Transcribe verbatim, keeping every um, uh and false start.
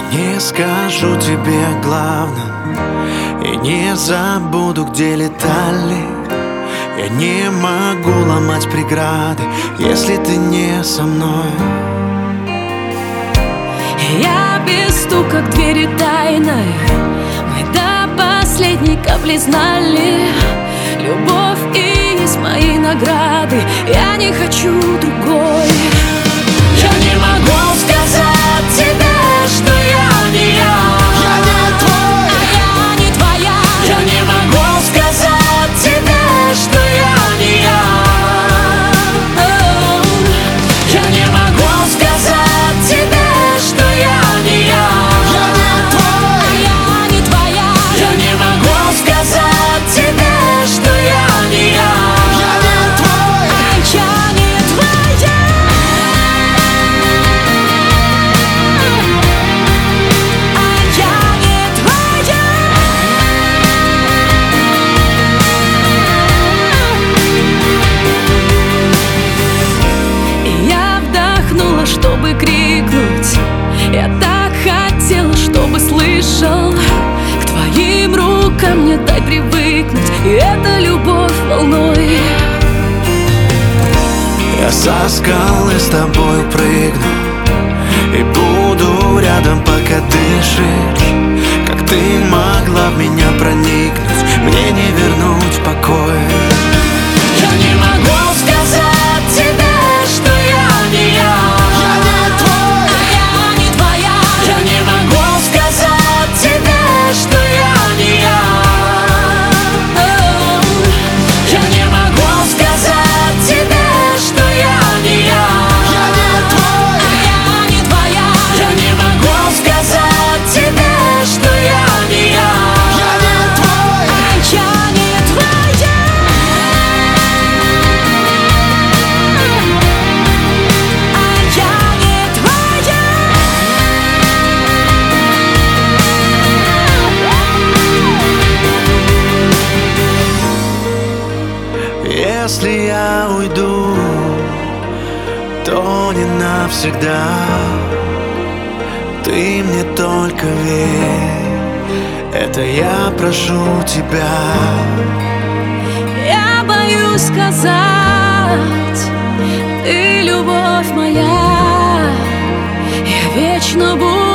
Не скажу тебе о главном и не забуду, где летали. Я не могу ломать преграды, если ты не со мной. Я без стука к двери тайной, мы до последней капли знали. Любовь и есть мои награды, я не хочу другой. Я не могу сказать тебе, что я не я. Я не твой, а я не твоя. Я не могу сказать тебе, что я не я. Oh. Я не могу сказать тебе, что я не я. я не твой, А я не твоя. Я не могу сказать тебе, что я не я. я не твой. А я не твоя. А я не твоя. И я вдохнула, чтобы крикнуть. Я так хотела, чтобы слышал. К твоим рукам мне дай привыкнуть. И это любовь волной. Я со скалы с тобой прыгну и буду рядом, пока дышишь. Как ты могла в меня проникнуть, мне не вернуть покой. Я не могу сказать тебе, что я не я. Я не твой, А я не твоя. Я не могу сказать тебе, что я не я. Oh. Я не могу сказать тебе, что я не я. я не твой, А я не твоя. Я не могу сказать тебе, что я не я. я не твой. А я не твоя. А я не твоя. Если я уйду, то не навсегда. Ты мне только верь, это я прошу тебя. Я боюсь сказать, ты любовь моя, я вечно буду.